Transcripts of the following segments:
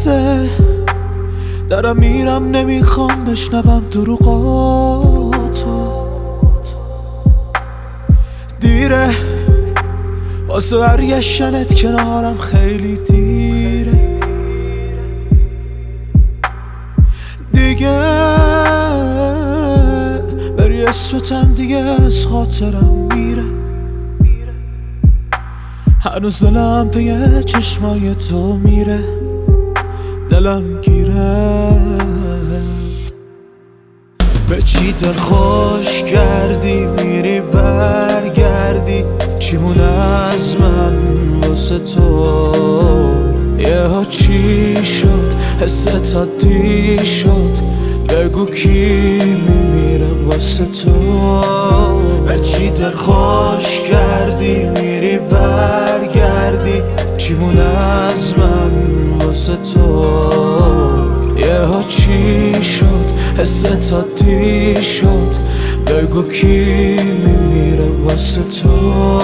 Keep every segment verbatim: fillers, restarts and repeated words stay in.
بسه دارم میرم، نمیخوام بشنوم دروغاتو. دیره واسه برگشتنت کنارم، خیلی دیره دیگه. بری اسمتم دیگه از خاطرم میره. هنوز دلم پی چشمای تو میره، دلم گیره. به چی دل خوش کردی میری برگردی، چی مونه از من واسه تو؟ یه ها چی شد حست عادی شد، بگو کی میمیره واسه تو؟ به چی دل خوش کردی میری برگردی، چی مونه از من واسه تو؟ یه ها چی شد حست عادی شد، بگو کی میمیره واسه تو؟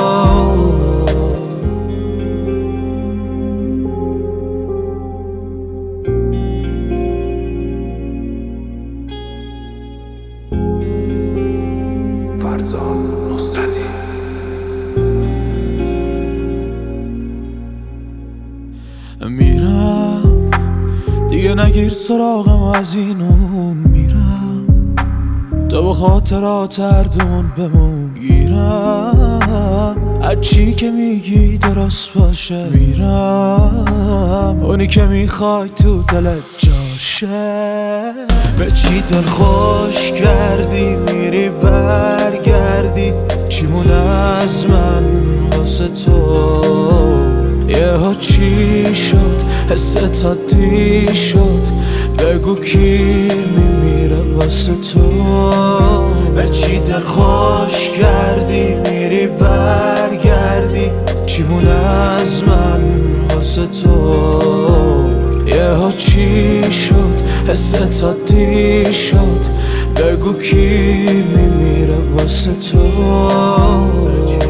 فرزاد نصرتی. میرم دیگه نگیر سراغم، از این اون میرم، تو به خاطرات اردون بمون. گیرم از چی که میگی درست باشه، میرم اونی که میخوای تو دلت جاشه. به چی دل خوش کردی میری برگردی، چی مونه از من واسه تو؟ یه ها چی شد حست عادی شد، بگو کی میمیره واسه تو؟ به چی دل خوش کردی میری برگردی، چی مونه از من واسه تو؟ یه ها چی شد حست عادی شد، بگو کی میمیره واسه تو؟